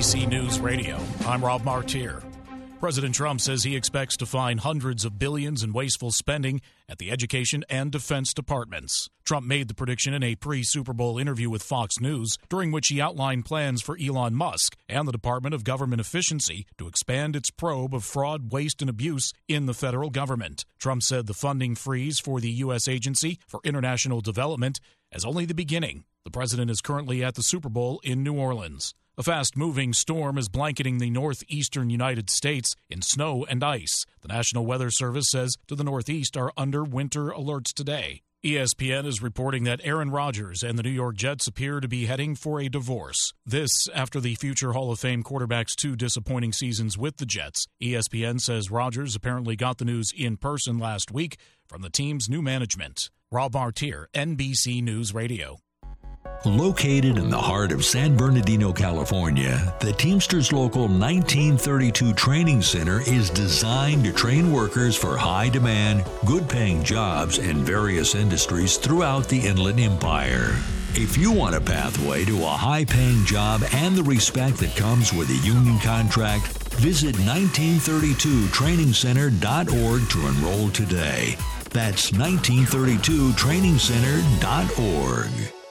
NBC News Radio, I'm Rob Martier. President Trump says he expects to find hundreds of billions in wasteful spending at the Education and Defense Departments. Trump made the prediction in a pre-Super Bowl interview with Fox News, during which he outlined plans for Elon Musk and the Department of Government Efficiency to expand its probe of fraud, waste, and abuse in the federal government. Trump said the funding freeze for the U.S. Agency for International Development is only the beginning. The president is currently at the Super Bowl in New Orleans. A fast-moving storm is blanketing the northeastern United States in snow and ice. The National Weather Service says to the northeast are under winter alerts today. ESPN is reporting that Aaron Rodgers and the New York Jets appear to be heading for a divorce. This after the future Hall of Fame quarterback's 2 disappointing seasons with the Jets. ESPN says Rodgers apparently got the news in person last week from the team's new management. Rob Martier, NBC News Radio. Located in the heart of San Bernardino, California, the Teamsters Local 1932 Training Center is designed to train workers for high-demand, good-paying jobs in various industries throughout the Inland Empire. If you want a pathway to a high-paying job and the respect that comes with a union contract, visit 1932trainingcenter.org to enroll today. That's 1932trainingcenter.org.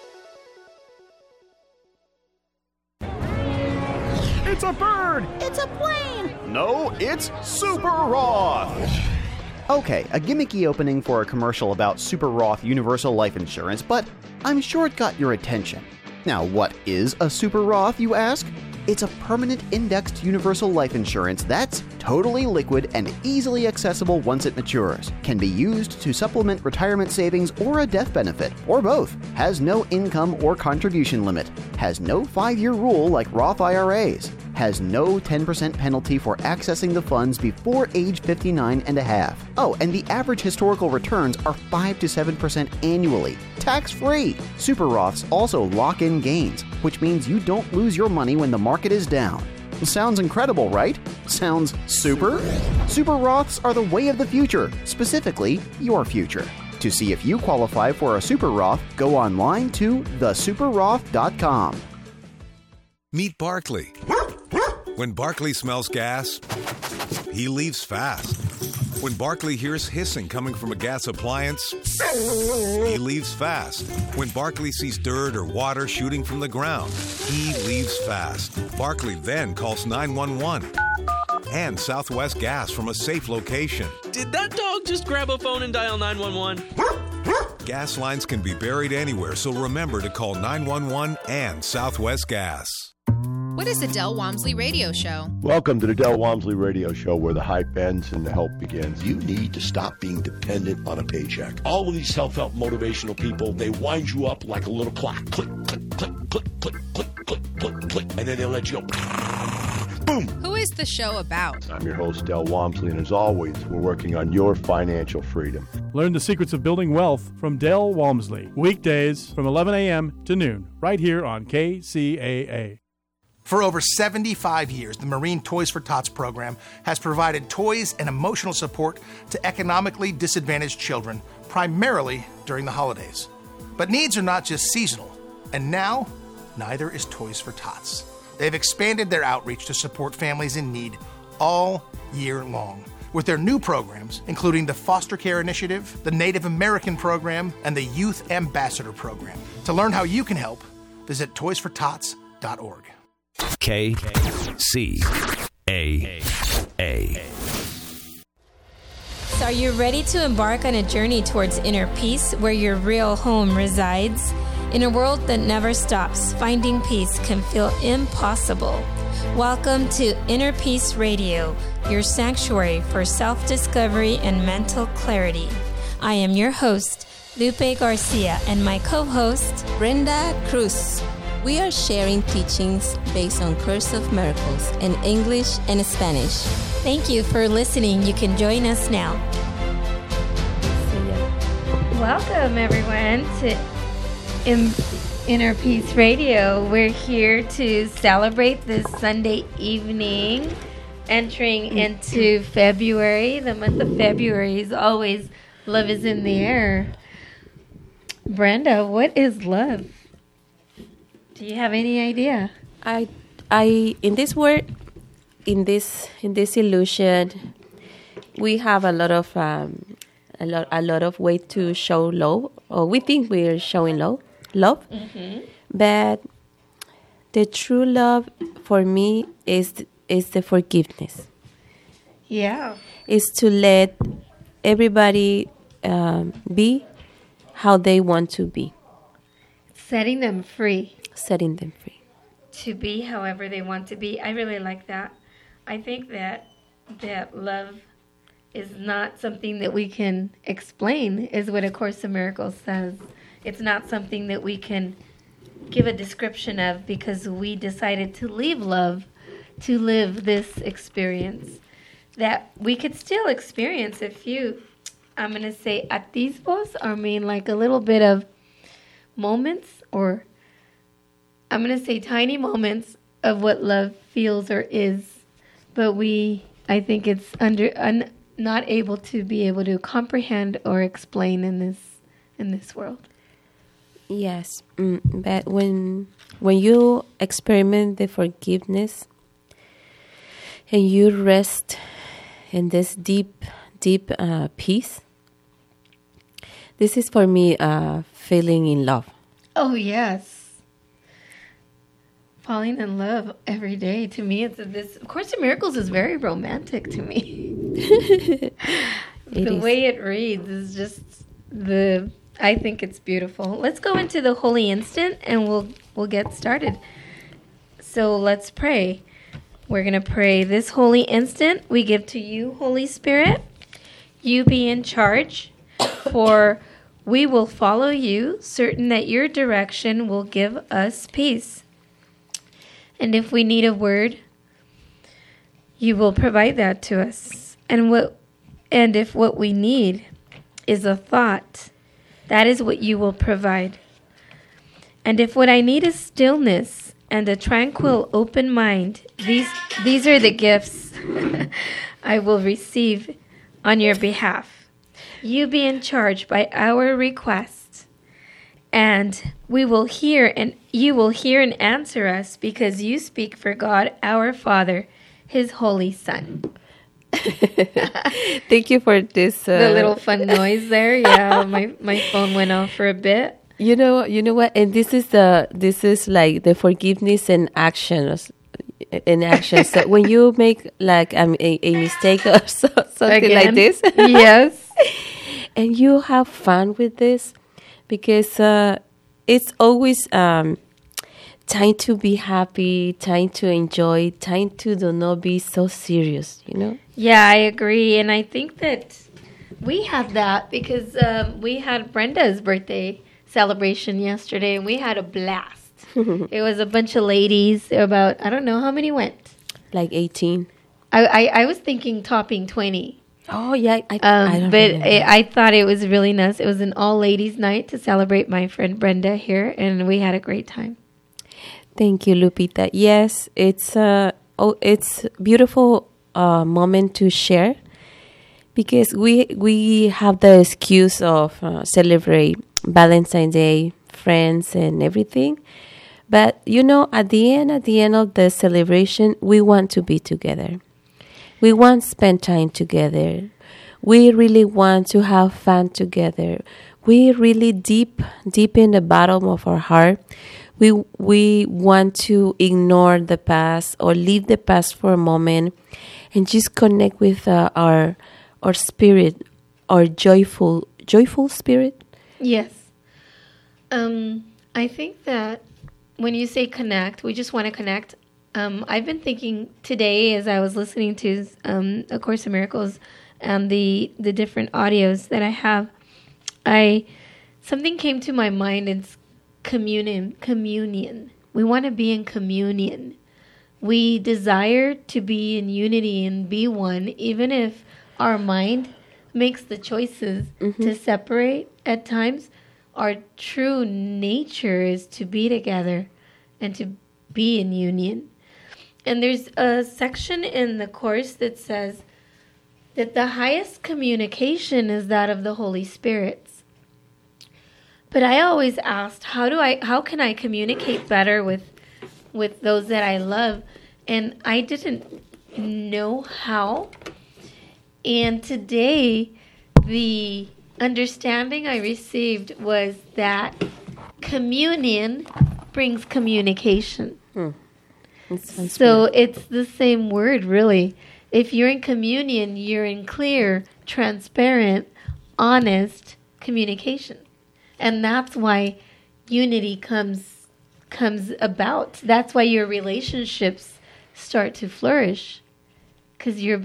It's a bird! It's a plane! No, it's Super Roth! Okay, a gimmicky opening for a commercial about Super Roth Universal Life Insurance, but I'm sure it got your attention. Now, what is a Super Roth, you ask? It's a permanent indexed universal life insurance that's totally liquid and easily accessible once it matures. Can be used to supplement retirement savings or a death benefit, or both. Has no income or contribution limit. Has no 5-year rule like Roth IRAs. Has no 10% penalty for accessing the funds before age 59 and a half. Oh, and the average historical returns are 5 to 7% annually. Tax-free. Super Roths also lock in gains, which means you don't lose your money when the market is down. Sounds incredible, right? Sounds super? Super Roths are the way of the future, specifically your future. To see if you qualify for a Super Roth, go online to thesuperroth.com. Meet Barkley. When Barkley smells gas, he leaves fast. When Barkley hears hissing coming from a gas appliance, he leaves fast. When Barkley sees dirt or water shooting from the ground, he leaves fast. Barkley then calls 911 and Southwest Gas from a safe location. Did that dog just grab a phone and dial 911? Gas lines can be buried anywhere, so remember to call 911 and Southwest Gas. What is the Del Walmsley Radio Show? Welcome to the Del Walmsley Radio Show, where the hype ends and the help begins. You need to stop being dependent on a paycheck. All of these self-help motivational people, they wind you up like a little clock. Click, click, click, click, click, click, click, click, click, and then they'll let you go. Boom! Who is the show about? I'm your host, Del Walmsley, and as always, we're working on your financial freedom. Learn the secrets of building wealth from Del Walmsley. Weekdays from 11 a.m. to noon, right here on KCAA. For over 75 years, the Marine Toys for Tots program has provided toys and emotional support to economically disadvantaged children, primarily during the holidays. But needs are not just seasonal, and now, neither is Toys for Tots. They've expanded their outreach to support families in need all year long, with their new programs, including the Foster Care Initiative, the Native American Program, and the Youth Ambassador Program. To learn how you can help, visit toysfortots.org. KCAA. So are you ready to embark on a journey towards inner peace where your real home resides? In a world that never stops, finding peace can feel impossible. Welcome to Inner Peace Radio, your sanctuary for self-discovery and mental clarity. I am your host, Lupe Garcia, and my co-host, Brenda Cruz. We are sharing teachings based on Course of Miracles in English and Spanish. Thank you for listening. You can join us now. Welcome, everyone, to Inner Peace Radio. We're here to celebrate this Sunday evening, entering into February. The month of February is always love is in the air. Brenda, what is love? Do you have any idea? I in this word, in this illusion, we have a lot of way to show love, or we think we are showing love. Mm-hmm. But the true love for me is the forgiveness. Yeah. Is to let everybody be how they want to be. Setting them free. Setting them free. To be however they want to be. I really like that. I think that love is not something that we can explain, is what A Course in Miracles says. It's not something that we can give a description of, because we decided to leave love to live this experience. That we could still experience a few, I'm going to say atisbos, I mean like a little bit of moments, or I'm going to say tiny moments of what love feels or is. But I think it's not able to be able to comprehend or explain in this world. Yes, but when you experiment the forgiveness and you rest in this deep peace, this is for me feeling in love. Oh yes, falling in love every day. To me, it's this. Of Course in Miracles is very romantic to me. The way it reads is just I think it's beautiful. Let's go into the holy instant and we'll get started. So let's pray. We're going to pray this holy instant we give to you, Holy Spirit. You be in charge, for we will follow you, certain that your direction will give us peace. And if we need a word, you will provide that to us. And if what we need is a thought, that is what you will provide. And if what I need is stillness and a tranquil, open mind, these are the gifts I will receive on your behalf. You be in charge by our request, and we will hear, and you will hear and answer us, because you speak for God, our Father, His Holy Son. Thank you for this. The little fun noise there. Yeah, my phone went off for a bit. You know what? And this is like the forgiveness in action. So when you make like a mistake or something Again? Like this, yes, and you have fun with this, because it's always time to be happy, time to enjoy, time to do not be so serious, Yeah, I agree. And I think that we have that because we had Brenda's birthday celebration yesterday, and we had a blast. It was a bunch of ladies, about, I don't know how many went. Like 18. I was thinking topping 20. Oh, yeah. I thought it was really nice. It was an all-ladies night to celebrate my friend Brenda here, and we had a great time. Thank you, Lupita. Yes, it's beautiful moment to share, because we have the excuse of celebrate Valentine's Day, friends and everything. But at the end of the celebration, we want to be together. We want to spend time together. We really want to have fun together. We really deep in the bottom of our heart, we want to ignore the past or leave the past for a moment and just connect with our spirit, our joyful spirit. Yes. I think that when you say connect, we just want to connect. I've been thinking today as I was listening to A Course in Miracles and the different audios that I have, something came to my mind. It's communion. We want to be in communion. We desire to be in unity and be one, even if our mind makes the choices to separate at times. Our true nature is to be together and to be in union. And there's a section in the Course that says that the highest communication is that of the Holy Spirits. But I always asked, how can I communicate better with with those that I love. And I didn't know how. And today, the understanding I received was that communion brings communication. So it's the same word, really. If you're in communion, you're in clear, transparent, honest communication. And that's why unity comes about. That's why your relationships start to flourish, because you're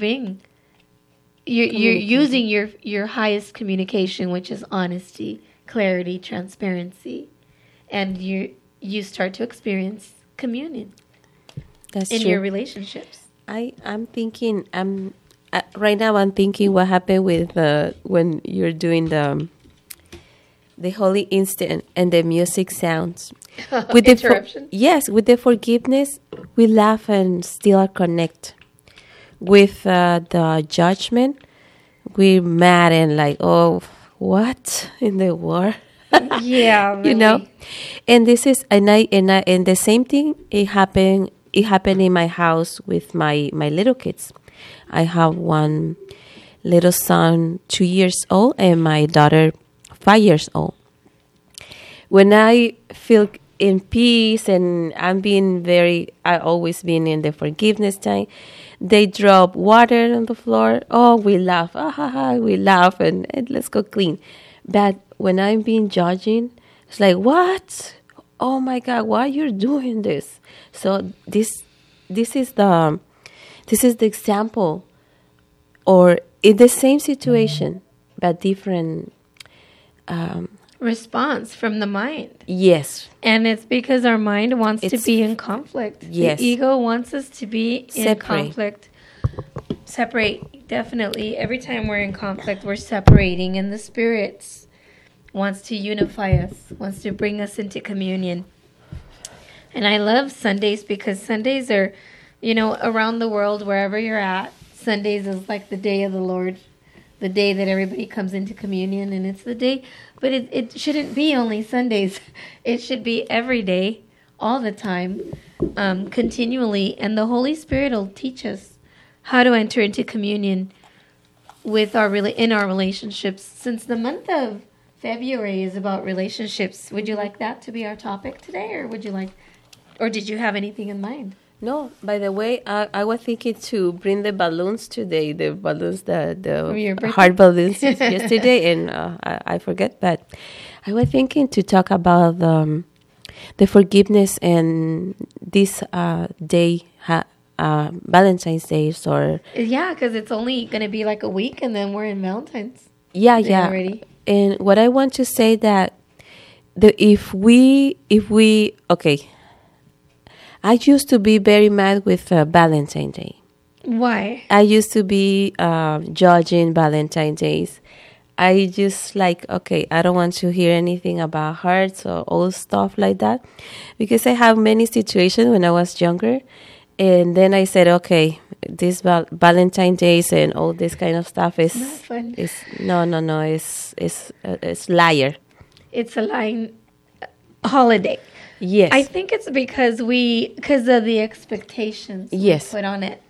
using your highest communication, which is honesty, clarity, transparency, and you start to experience communion. That's in true. your relationships. I'm thinking. Right now I'm thinking what happened with when you're doing the holy instant and the music sounds. With interruption? Yes, with the forgiveness, we laugh and still connect. With the judgment, we're mad and like, oh, what in the world? Yeah, really. You know. And this is and the same thing. It happened in my house with my little kids. I have one little son, 2 years old, and my daughter, 5 years old. When I feel in peace and I always been in the forgiveness time, they drop water on the floor. Oh, we laugh. We laugh and let's go clean. But when I'm being judging, it's like, what? Oh my God, why you're doing this? So this is the example, or in the same situation but different response from the mind. Yes. And it's because our mind wants to be in conflict. Yes. The ego wants us to be in Separate. conflict. Separate, definitely. Every time we're in conflict, we're separating, and the spirit wants to unify us, wants to bring us into communion. And I love Sundays because Sundays are, around the world, wherever you're at, Sundays is like the day of the Lord, the day that everybody comes into communion, and it's the day, but it shouldn't be only Sundays. It should be every day, all the time, continually, and the Holy Spirit will teach us how to enter into communion with in our relationships. Since the month of February is about relationships, would you like that to be our topic today, or did you have anything in mind? No, by the way, I was thinking to bring the balloons today, the balloons, the heart balloons yesterday, and I forget, but I was thinking to talk about the forgiveness and this day, Valentine's Day, or... Yeah, because it's only going to be like a week, and then we're in Valentine's Day already. And what I want to say that if we okay, I used to be very mad with Valentine's Day. Why? I used to be judging Valentine's Days. I just okay, I don't want to hear anything about hearts or all stuff like that, because I have many situations when I was younger, and then I said, okay, this Valentine's Days and all this kind of stuff is not fun. No, it's liar. It's a lying holiday. Yes. I think it's because of the expectations we put on it.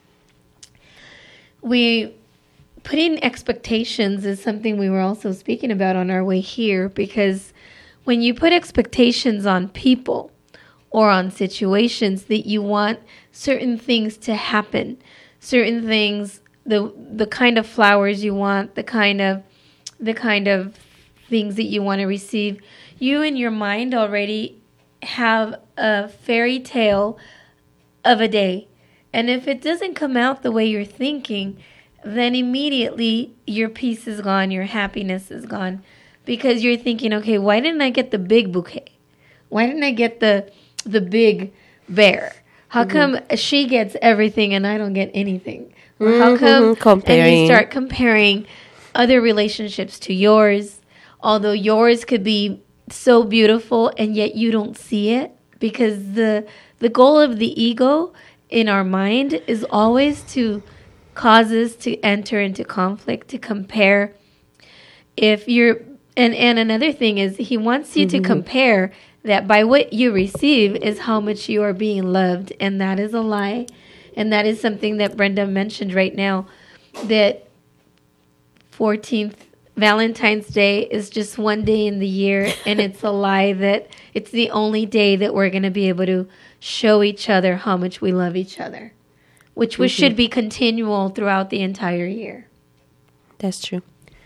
Putting expectations is something we were also speaking about on our way here, because when you put expectations on people or on situations that you want certain things to happen, certain things, the kind of flowers you want, the kind of things that you want to receive, you in your mind already have a fairy tale of a day. And if it doesn't come out the way you're thinking, then immediately your peace is gone, your happiness is gone, because you're thinking, okay, why didn't I get the big bouquet? Why didn't I get the big bear? How come she gets everything and I don't get anything? Or how come comparing. And you start comparing other relationships to yours, although yours could be so beautiful and yet you don't see it, because the goal of the ego in our mind is always to cause us to enter into conflict, to compare. If you're and another thing is he wants you to compare that by what you receive is how much you are being loved, and that is a lie. And that is something that Brenda mentioned right now, that 14th Valentine's Day is just one day in the year, and it's a lie that it's the only day that we're going to be able to show each other how much we love each other, which should be continual throughout the entire year. That's true.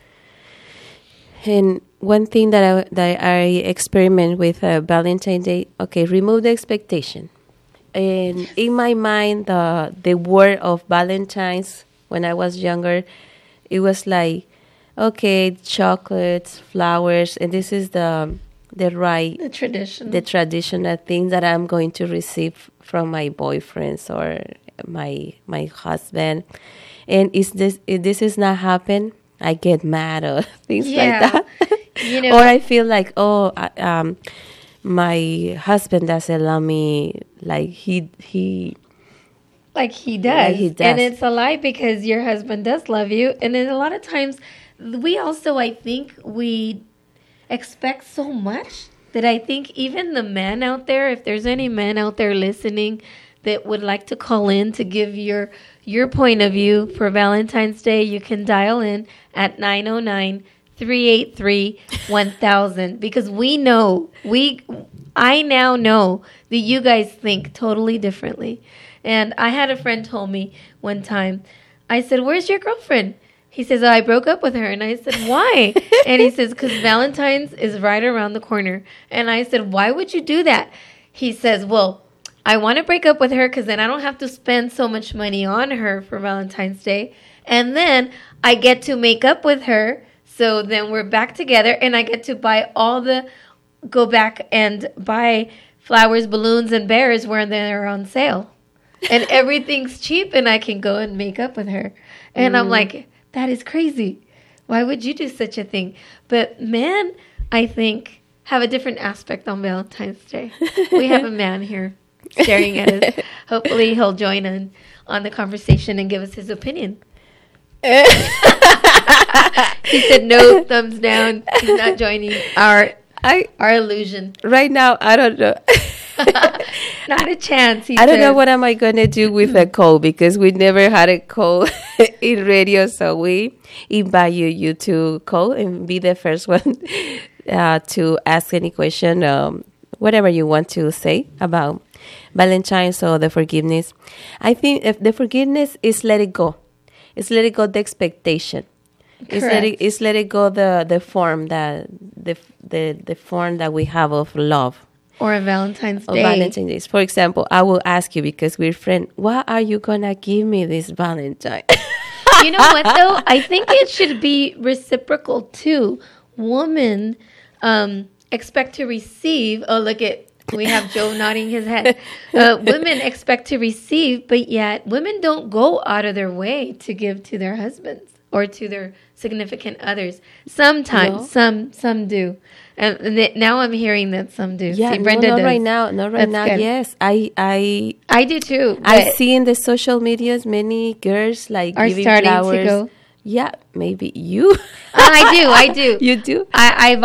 And one thing that I experiment with Valentine's Day, okay, remove the expectation. And in my mind, the word of Valentine's when I was younger, it was like, okay, chocolates, flowers, and this is the traditional thing that I'm going to receive from my boyfriends or my husband. And if this is not happen, I get mad or things like that. Or I feel like, my husband doesn't love me like he does. Like he does. And it's a lie, because your husband does love you. And then a lot of times we also, I think, we expect so much that I think even the men out there, if there's any men out there listening that would like to call in to give your point of view for Valentine's Day, you can dial in at 909-383-1000, because I now know that you guys think totally differently. And I had a friend told me one time, I said, "Where's your girlfriend?" He says, "Oh, I broke up with her." And I said, "Why?" And he says, "Because Valentine's is right around the corner." And I said, "Why would you do that?" He says, "Well, I want to break up with her because then I don't have to spend so much money on her for Valentine's Day. And then I get to make up with her. So then we're back together, and I get to go back and buy flowers, balloons, and bears when they're on sale. And everything's cheap, and I can go and make up with her." And I'm like, that is crazy. Why would you do such a thing? But men, I think, have a different aspect on Valentine's Day. We have a man here staring at us. Hopefully he'll join in on the conversation and give us his opinion. He said no, thumbs down. He's not joining our illusion. Right now, I don't know. Not a chance. I don't know what am I going to do with a call, because we never had a call in radio. So we invite you to call and be the first one to ask any question, whatever you want to say about Valentine's or the forgiveness. I think if the forgiveness is let it go. It's let it go the expectation. It's let it go the form that the form that we have of love. Or a Valentine's Day. Valentine's Day. For example, I will ask you, because we're friends, what are you gonna give me this Valentine? You know what though? I think it should be reciprocal too. Women expect to receive. Oh, look at. We have Joe nodding his head. Women expect to receive, but yet women don't go out of their way to give to their husbands or to their significant others. Sometimes, some do. And now I'm hearing that some do. Yeah, see, Brenda does. Right now. Good. Yes, I do too. I see in the social medias many girls like are giving starting flowers. to go. Yeah, maybe you. I do. You do? I've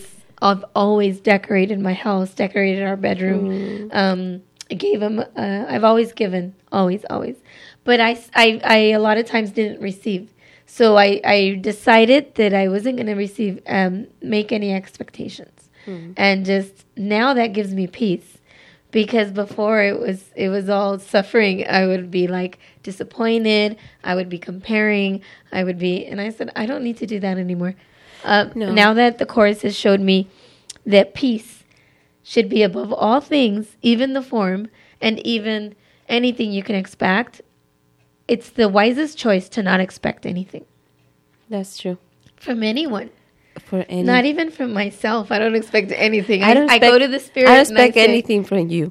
always decorated my house, decorated our bedroom. I gave them. I've always given, always. But I a lot of times didn't receive. So I decided that I wasn't going to make any expectations, and just now that gives me peace, because before it was all suffering. I would be like disappointed. I would be comparing. And I said I don't need to do that anymore. No. Now that the Course has showed me that peace should be above all things, even the form and even anything you can expect, it's the wisest choice to not expect anything. That's true. From anyone. Not even from myself. I don't expect anything. I go to the Spirit. I don't expect anything from you.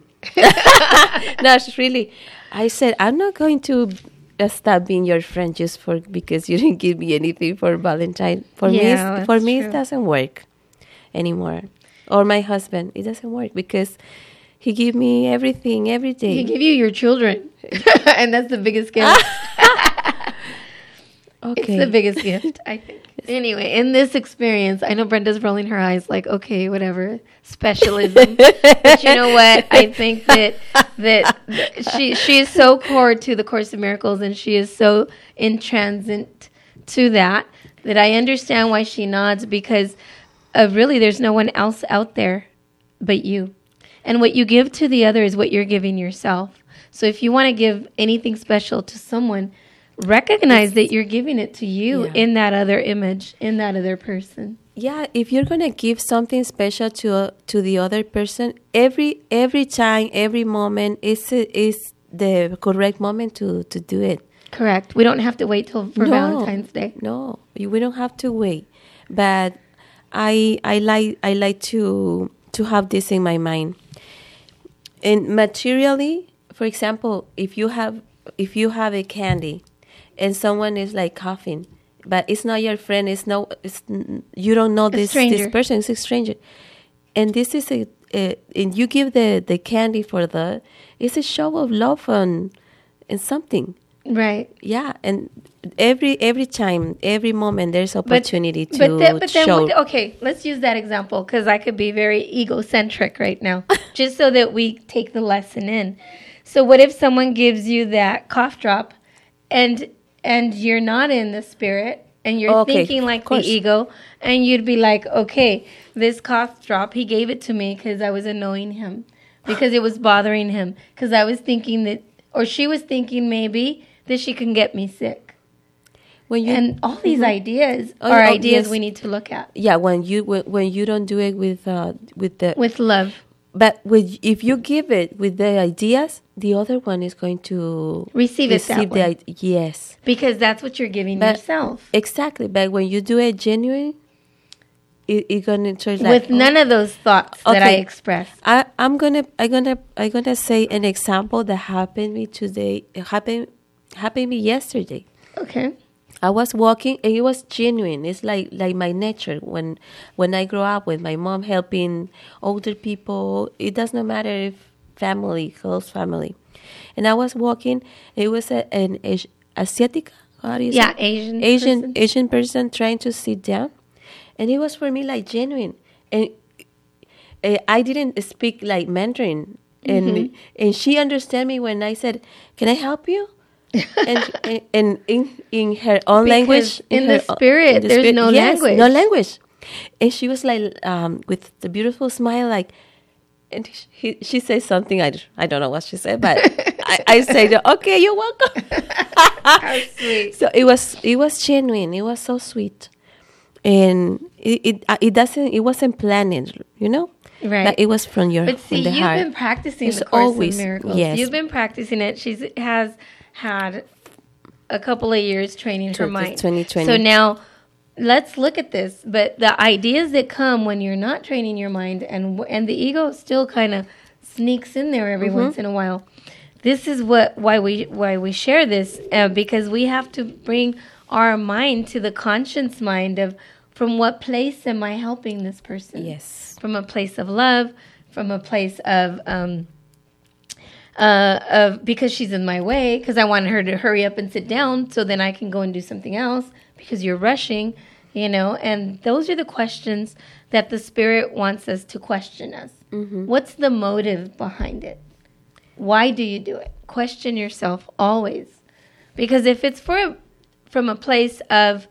No, it's really. I said, I'm not going to stop being your friend just because you didn't give me anything for Valentine. For me, it doesn't work anymore. Or my husband, it doesn't work because he give me everything every day. He give you your children, and that's the biggest gift. Okay. It's the biggest gift, I think. Anyway, in this experience, I know Brenda's rolling her eyes like, okay, whatever, specialism. But you know what? I think that she is so core to the Course in Miracles, and she is so intransigent to that I understand why she nods, because really there's no one else out there but you. And what you give to the other is what you're giving yourself. So if you want to give anything special to someone, recognize that you're giving it to you in that other image, in that other person. Yeah, if you're going to give something special to the other person, every time, every moment is the correct moment to do it. Correct. We don't have to wait for Valentine's Day. No, we don't have to wait. But I like to have this in my mind. And materially, for example, if you have a candy and someone is like coughing, but it's not your friend, you don't know this person, it's a stranger, and this is and you give the candy it's a show of love and something. Right. Yeah, and every time, every moment, there's opportunity to show. Okay, let's use that example, because I could be very egocentric right now, just so that we take the lesson in. So what if someone gives you that cough drop, and you're not in the spirit, and you're thinking like the ego, and you'd be like, okay, this cough drop, he gave it to me because I was annoying him, because it was bothering him, because I was thinking that, or she was thinking maybe that she can get me sick. And all these ideas are ideas we need to look at. Yeah, when you don't do it with love. But if you give it with the ideas, the other one is going to receive it that way. Yes, because that's what you're giving yourself. Exactly, but when you do it genuine, it's gonna turn with none of those thoughts that I expressed. I'm gonna say an example that happened me today. It happened me yesterday. Okay. I was walking, and it was genuine. It's like my nature. When I grow up with my mom helping older people, it does not matter if family, close family. And I was walking. It was an Asiatic, how do you say? Asian person trying to sit down, and it was for me like genuine. And I didn't speak like Mandarin, and she understood me when I said, "Can I help you?" and in her own language, in the spirit, there's no language. No language. And she was like, with the beautiful smile, like, and she said something. I don't know what she said, but I said, "Okay, you're welcome." How sweet. So it was genuine. It was so sweet, and it wasn't planned, you know. Right. But it was from your But see, from the you've heart. been practicing It's the Course always, in Miracles. yes. You've been practicing it. She has had a couple of years training her mind. 2020. So now let's look at this. But the ideas that come when you're not training your mind, and the ego still kind of sneaks in there every once in a while. This is why we share this, because we have to bring our mind to the conscious mind of, from what place am I helping this person? Yes. From a place of love, from a place of because she's in my way, because I want her to hurry up and sit down so then I can go and do something else, because you're rushing, you know. And those are the questions that the Spirit wants us to question us. What's the motive behind it? Why do you do it? Question yourself always. Because if it's from a place of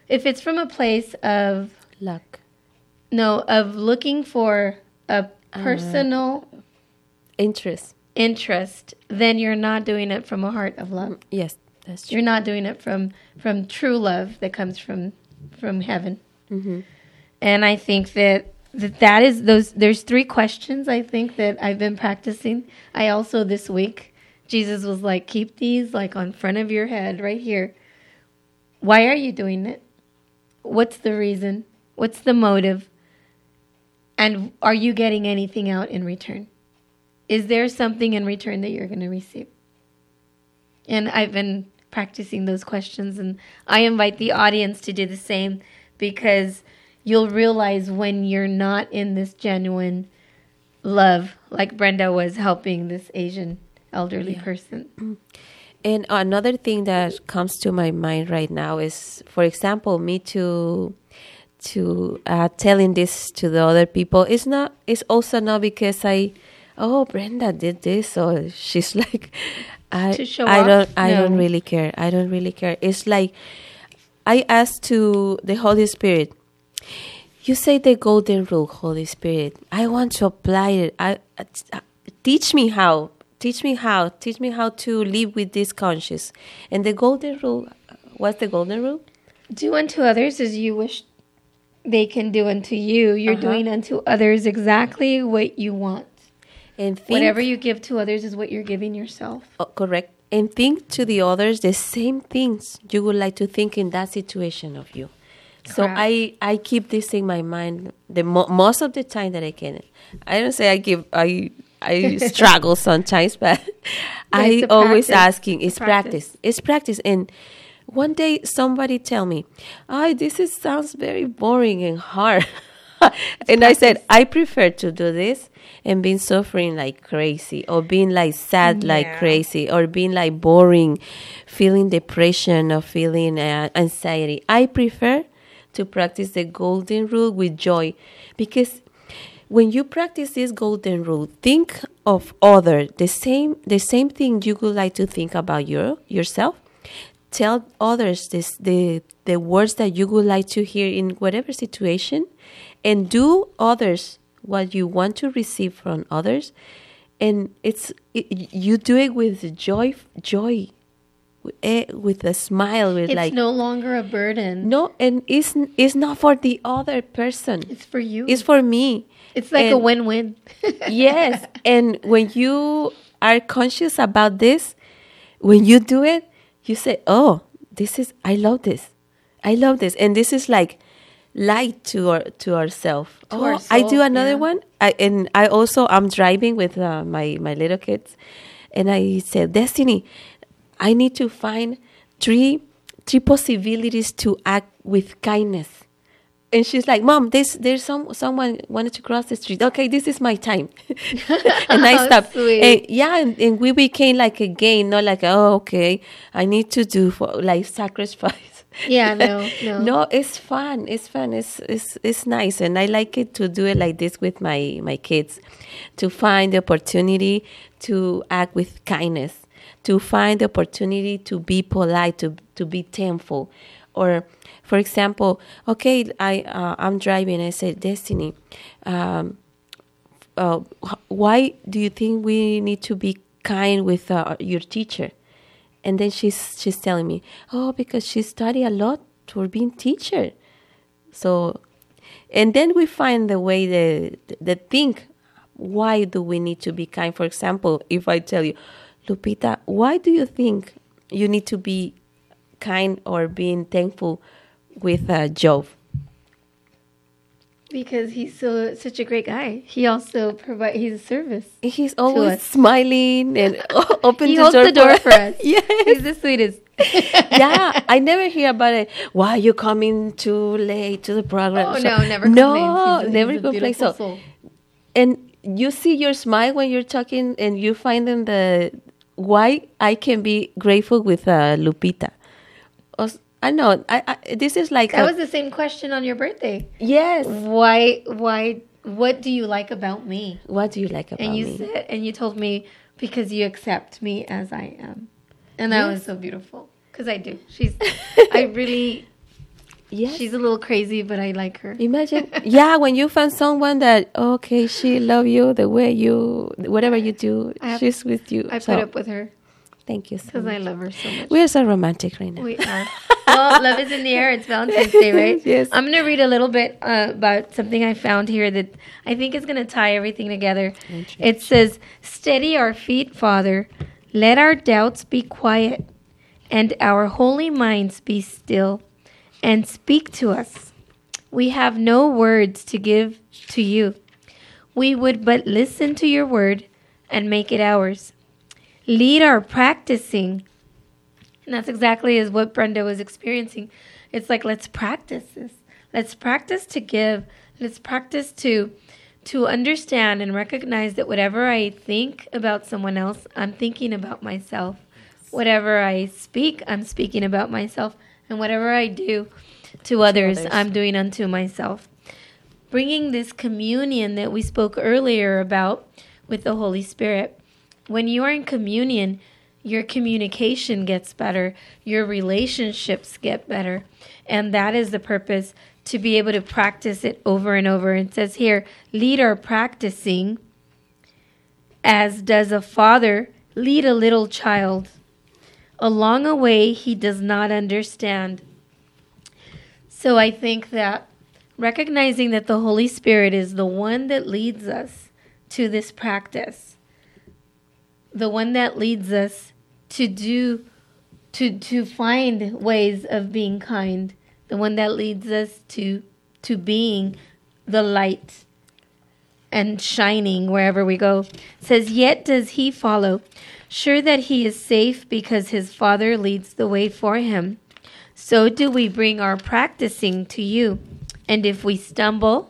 luck. No, of looking for a personal interest, then you're not doing it from a heart of love. Yes, that's true. You're not doing it from true love that comes from heaven. And I think that is those. There's 3 questions I think that I've been practicing. I also this week, Jesus was like, keep these like on front of your head right here. Why are you doing it? What's the reason? What's the motive? And are you getting anything out in return? Is there something in return that you're going to receive? And I've been practicing those questions, and I invite the audience to do the same, because you'll realize when you're not in this genuine love, like Brenda was helping this Asian elderly person. And another thing that comes to my mind right now is, for example, me to telling this to the other people. It's also not because Brenda did this, or she's like, I don't really care. I don't really care. It's like I asked to the Holy Spirit. You say the golden rule, Holy Spirit. I want to apply it. Teach me how. Teach me how to live with this conscience. And the golden rule, what's the golden rule? Do unto others as you wish they can do unto you. You're doing unto others exactly what you want. And whatever you give to others is what you're giving yourself. Oh, correct. And think to the others the same things you would like to think in that situation of you. Correct. So I keep this in my mind most of the time that I can. I don't say I struggle sometimes, but I always asking. It's practice. It's practice. And one day somebody tell me, this sounds very boring and hard. And I said, I prefer to do this and being suffering like crazy, or being like sad like crazy, or being like boring, feeling depression or feeling anxiety. I prefer to practice the golden rule with joy, because when you practice this golden rule, think of other the same thing you would like to think about yourself. Tell others the words that you would like to hear in whatever situation, and do others what you want to receive from others, and you do it with joy, with a smile, with it's no longer a burden. No, and it's not for the other person. It's for you. It's for me. It's like a win-win. Yes, and when you are conscious about this, when you do it, you say, "Oh, I love this. I love this," and this is like light to ourselves. I do another one. I'm driving with my little kids, and I said, Destiny, I need to find three possibilities to act with kindness. And she's like, Mom, there's someone wanted to cross the street. Okay, this is my time. And I stopped. And we became like a game, not like, okay, I need to do sacrifice. Yeah, no. No, it's fun. It's fun. It's nice, and I like it to do it like this with my kids, to find the opportunity to act with kindness, to find the opportunity to be polite, to be thankful, or, for example, okay, I'm driving. I said, Destiny, why do you think we need to be kind with your teacher? And then she's telling me, because she studied a lot for being teacher. So, and then we find the way the think, why do we need to be kind? For example, if I tell you, Lupita, why do you think you need to be kind or being thankful with Job? Because he's such a great guy. He also he's a service. He's always smiling and he holds the door for us. Yes. He's the sweetest. Yeah, I never hear about it. Why are you coming too late to the program? Oh, no, never complains. No, never complains. So, and you see your smile when you're talking, and you find in why I can be grateful with Lupita. I know. This is like that was the same question on your birthday. Yes. Why? What do you like about me? What do you like about me? And you said, and you told me, because you accept me as I am, and that was so beautiful. Because I do. I really. Yes. She's a little crazy, but I like her. Imagine, when you find someone that she love you the way whatever you do, she's with you. I put up with her. Thank you so much. Because I love her so much. We are so romantic right now. We are. Well, love is in the air. It's Valentine's Day, right? Yes. I'm going to read a little bit about something I found here that I think is going to tie everything together. It says, steady our feet, Father. Let our doubts be quiet, and our holy minds be still, and speak to us. We have no words to give to you. We would but listen to your word and make it ours. Lead our practicing. And that's exactly as what Brenda was experiencing. It's like, let's practice this. Let's practice to give. Let's practice to understand and recognize that whatever I think about someone else, I'm thinking about myself. Whatever I speak, I'm speaking about myself. And whatever I do to others, I'm doing unto myself. Bringing this communion that we spoke earlier about with the Holy Spirit. When you are in communion, your communication gets better. Your relationships get better. And that is the purpose, to be able to practice it over and over. It says here, lead our practicing as does a father lead a little child along a way he does not understand. So I think that recognizing that the Holy Spirit is the one that leads us to this practice, the one that leads us to find ways of being kind, the one that leads us to being the light and shining wherever we go. It says, yet does he follow, sure that he is safe because his Father leads the way for him. So do we bring our practicing to you. And if we stumble,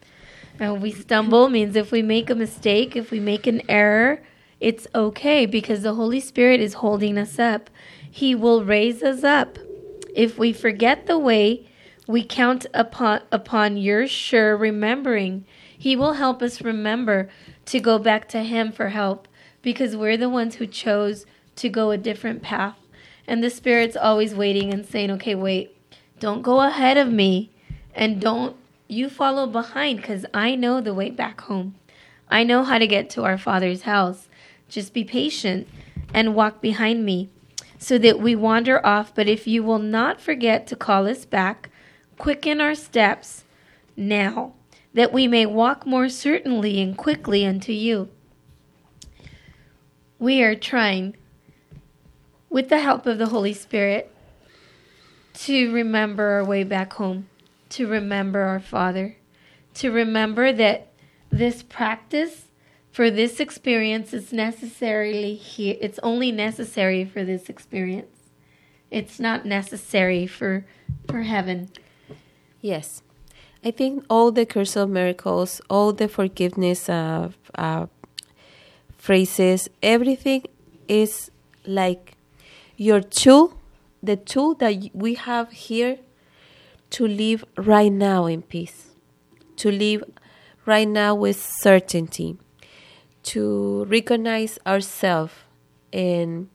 means if we make a mistake, if we make an error, it's okay, because the Holy Spirit is holding us up. He will raise us up. If we forget the way, we count upon your sure remembering. He will help us remember to go back to him for help, because we're the ones who chose to go a different path. And the Spirit's always waiting and saying, okay, wait, don't go ahead of me, and don't you follow behind, because I know the way back home. I know how to get to our Father's house. Just be patient and walk behind me, so that we wander off. But if you will not forget to call us back, quicken our steps now, that we may walk more certainly and quickly unto you. We are trying, with the help of the Holy Spirit, to remember our way back home, to remember our Father, to remember that this practice for this experience is necessarily here. It's only necessary for this experience. It's not necessary for heaven. Yes. I think all the Course of Miracles, all the forgiveness phrases, everything is like your tool, the tool that we have here to live right now in peace, to live right now with certainty, to recognize ourselves. And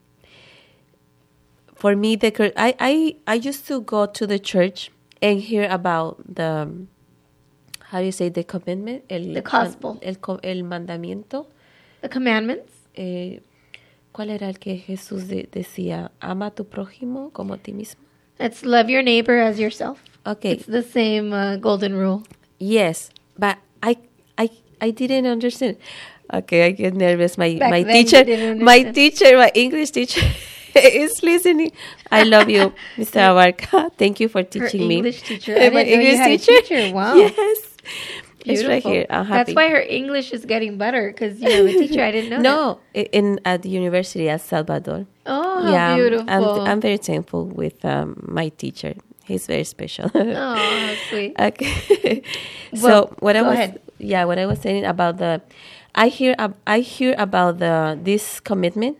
for me, I used to go to the church and hear about the, how do you say, the commandment? The gospel. El mandamiento. The commandments. ¿Cuál era el que Jesús decía? Ama a tu prójimo como a ti mismo. It's love your neighbor as yourself. Okay. It's the same golden rule. Yes, but I didn't understand. Okay, I get nervous. My English teacher is listening. I love you, Mr. Abarca. Thank you for teaching me. English teacher. My English teacher. Wow. Yes. Beautiful. It's right here. I'm happy. That's why her English is getting better, because you have a teacher. I didn't know that. At the university at Salvador. Oh, how beautiful. I'm very thankful with my teacher. He's very special. Oh, how sweet. Okay. So what I was saying about I hear about this commandment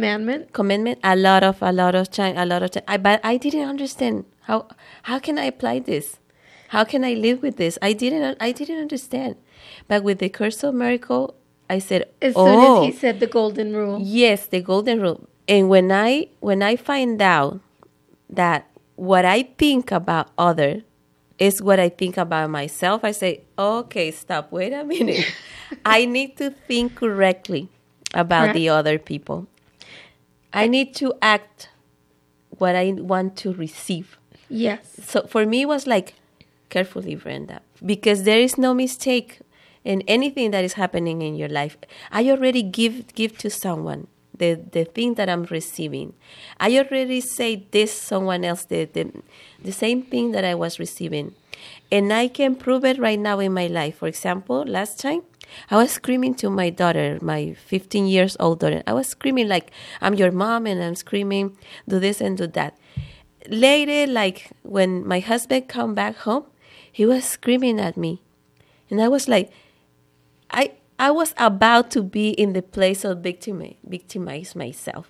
a lot of time, but I didn't understand how can I apply this. How can I live with this? I didn't understand. But with the Course of Miracle, I said, as soon as he said the golden rule. Yes, the golden rule. And when I find out that what I think about other is what I think about myself, I say, okay, stop, wait a minute. I need to think correctly about the other people. I need to act what I want to receive. Yes. So for me, it was like, carefully, Brenda, because there is no mistake in anything that is happening in your life. I already give to someone the thing that I'm receiving. I already say this someone else the same thing that I was receiving, and I can prove it right now in my life. For example, last time I was screaming to my daughter, my 15 years old daughter. I was screaming like, I'm your mom, and I'm screaming, do this and do that. Later, like when my husband come back home, he was screaming at me. And I was like, I was about to be in the place of victimize myself.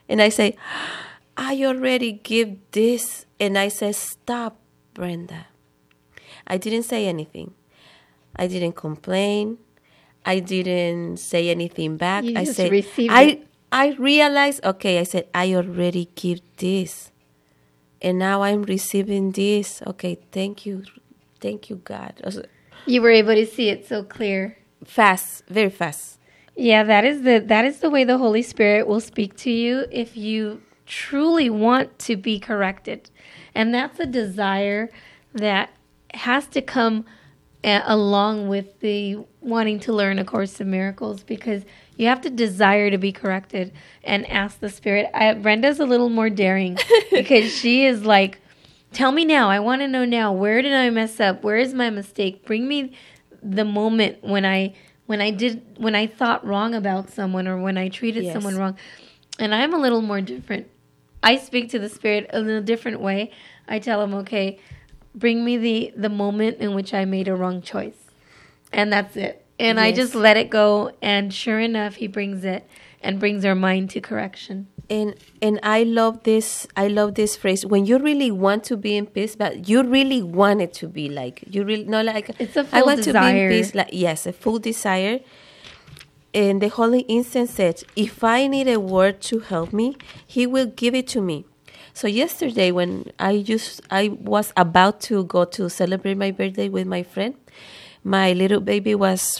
And I say, I already give this. And I said, stop, Brenda. I didn't say anything. I didn't complain. I didn't say anything back. You I just said, received it. I realized, okay, I said, I already give this. And now I'm receiving this. Okay, thank you. Thank you, God. You were able to see it so clear. Fast, very fast. Yeah, that is the way the Holy Spirit will speak to you if you truly want to be corrected. And that's a desire that has to come along with the wanting to learn A Course in Miracles, because you have to desire to be corrected and ask the Spirit. Brenda's a little more daring because she is like, tell me now. I want to know now. Where did I mess up? Where is my mistake? Bring me the moment when I thought wrong about someone, or when I treated someone wrong. And I'm a little more different. I speak to the Spirit in a different way. I tell him, okay, bring me the moment in which I made a wrong choice. And that's it. And I just let it go. And sure enough, he brings it and brings our mind to correction. And I love this phrase, when you really want to be in peace, but you really want it to be like, you really, not like, it's a full I want desire. To be in peace, like, yes, a full desire. And the Holy Instant said, if I need a word to help me, he will give it to me. So yesterday when I was about to go to celebrate my birthday with my friend, my little baby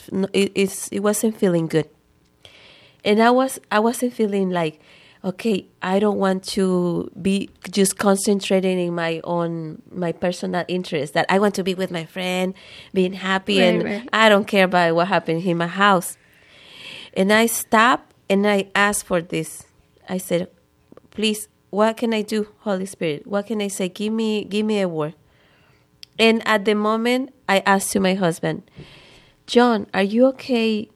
it wasn't feeling good. And I wasn't feeling like, okay, I don't want to be just concentrating in my personal interest, that I want to be with my friend, being happy, right. I don't care about what happened in my house. And I stopped and I asked for this. I said, please, what can I do, Holy Spirit? What can I say? Give me a word. And at the moment, I asked to my husband, John, are you okay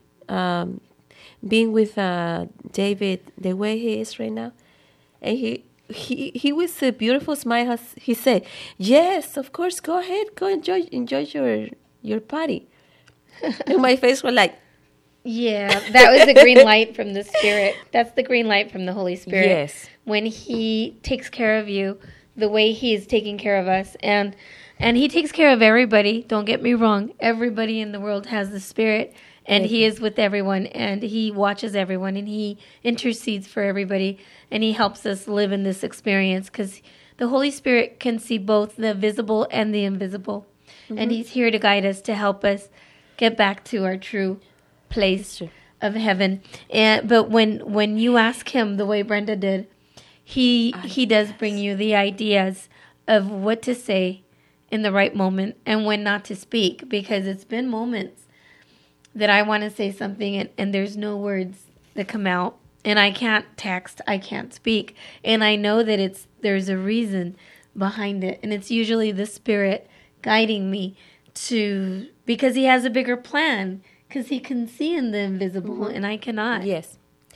being with David the way he is right now? And he with a beautiful smile, he said, yes, of course, go ahead, go enjoy your party. And my face was like, yeah, that was the green light from the Spirit. That's the green light from the Holy Spirit. Yes. When he takes care of you the way he is taking care of us. And he takes care of everybody. Don't get me wrong. Everybody in the world has the Spirit. And he is with everyone. And he watches everyone. And he intercedes for everybody. And he helps us live in this experience. Because the Holy Spirit can see both the visible and the invisible. Mm-hmm. And he's here to guide us, to help us get back to our true place of heaven. But when you ask him the way Brenda did, he does bring you the ideas of what to say in the right moment and when not to speak, because it's been moments that I want to say something and there's no words that come out, and I can't text, I can't speak, and I know that there's a reason behind it, and it's usually the Spirit guiding me because he has a bigger plan. Because he can see in the invisible, and I cannot. Yes.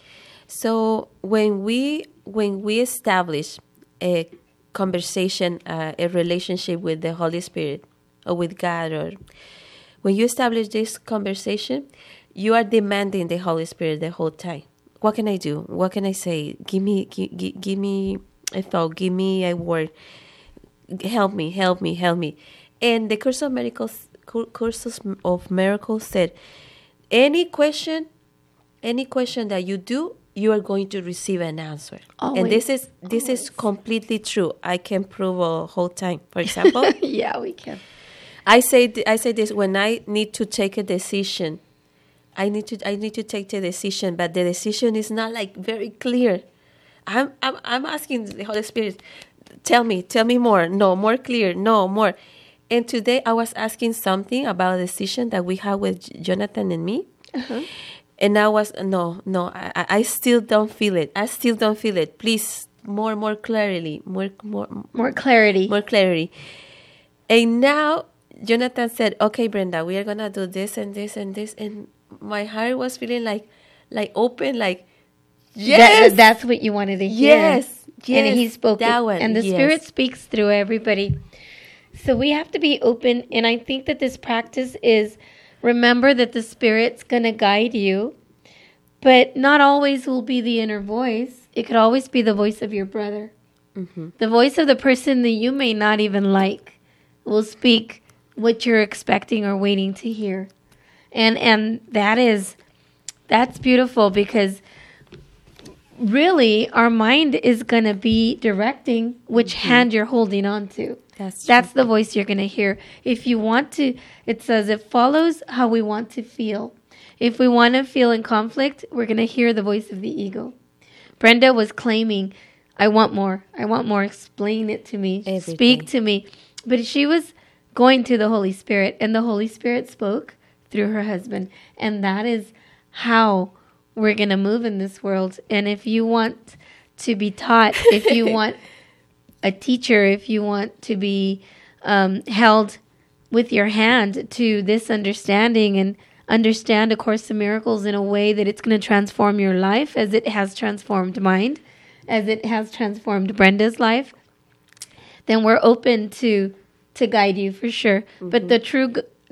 So when we establish a conversation, a relationship with the Holy Spirit or with God, or when you establish this conversation, you are demanding the Holy Spirit the whole time. What can I do? What can I say? Give me a thought. Give me a word. Help me. And the Course of Miracles said, any question that you do, you are going to receive an answer. Always. And this is completely true. I can prove a whole time. For example, yeah, we can. I say this when I need to take a decision. I need to take the decision, but the decision is not like very clear. I'm asking the Holy Spirit, tell me more. No, more clear. No, more. And today I was asking something about a decision that we had with Jonathan and me. Uh-huh. And I was, I still don't feel it. Please, more clarity. More clarity. More clarity. And now Jonathan said, okay, Brenda, we are going to do this and this and this. And my heart was feeling like open, like, yes. That's what you wanted to hear. Yes. And he spoke that it. one. And the Spirit speaks through everybody. So we have to be open, and I think that this practice is, remember that the Spirit's going to guide you, but not always will be the inner voice. it could always be the voice of your brother. The voice of the person that you may not even like will speak what you're expecting or waiting to hear. And that's beautiful, because really our mind is going to be directing which hand you're holding on to. That's the voice you're going to hear. If you want to, it says it follows how we want to feel. If we want to feel in conflict, we're going to hear the voice of the ego. Brenda was claiming, I want more. I want more. Explain it to me. Everything. Speak to me. But she was going to the Holy Spirit, and the Holy Spirit spoke through her husband. And that is how we're going to move in this world. And if you want to be taught, if you want a teacher, if you want to be held with your hand to this understanding and understand A Course in Miracles in a way that it's going to transform your life as it has transformed mine, as it has transformed Brenda's life, then we're open to guide you for sure. But the true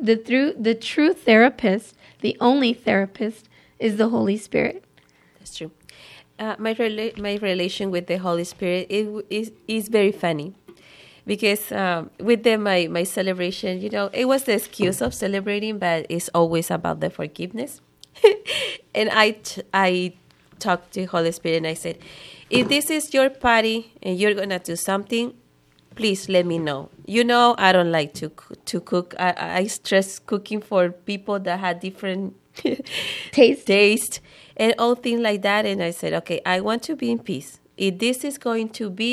therapist, the only therapist, is the Holy Spirit. That's true. My relation with the Holy Spirit is very funny, because with my celebration, it was the excuse of celebrating, but it's always about the forgiveness. And I talked to Holy Spirit and I said, if this is your party and you're gonna do something, please let me know. I don't like to cook. I stress cooking for people that had different taste and all things like that. And I said, okay, I want to be in peace. If this is going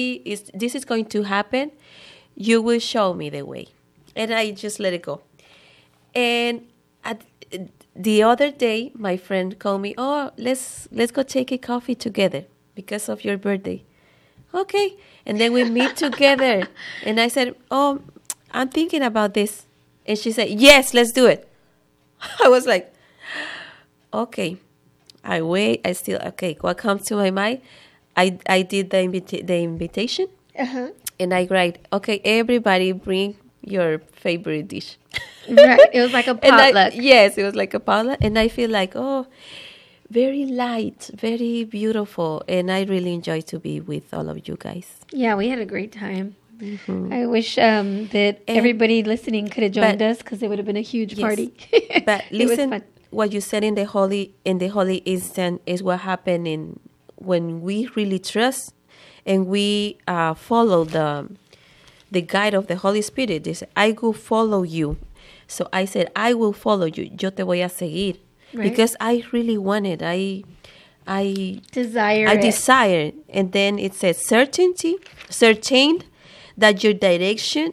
to happen, you will show me the way. And I just let it go. And the other day, my friend called me, oh, let's go take a coffee together because of your birthday. Okay. And then we meet together. And I said, oh, I'm thinking about this. And she said, yes, let's do it. I was like, okay. I wait. Okay, what comes to my mind? I did the invitation. And I write, okay, everybody bring your favorite dish. Right. It was like a potluck. Yes, it was like a potluck. And I feel like, oh, very light, very beautiful. And I really enjoy to be with all of you guys. Yeah, we had a great time. I wish that everybody listening could have joined us, because it would have been a huge party. But listen, what you said in the holy instant is what happened when we really trust and we follow the guide of the Holy Spirit. They said, I will follow you. So I said, I will follow you. Yo te voy a seguir. Right. Because I really wanted. I desire. And then it says certain that your direction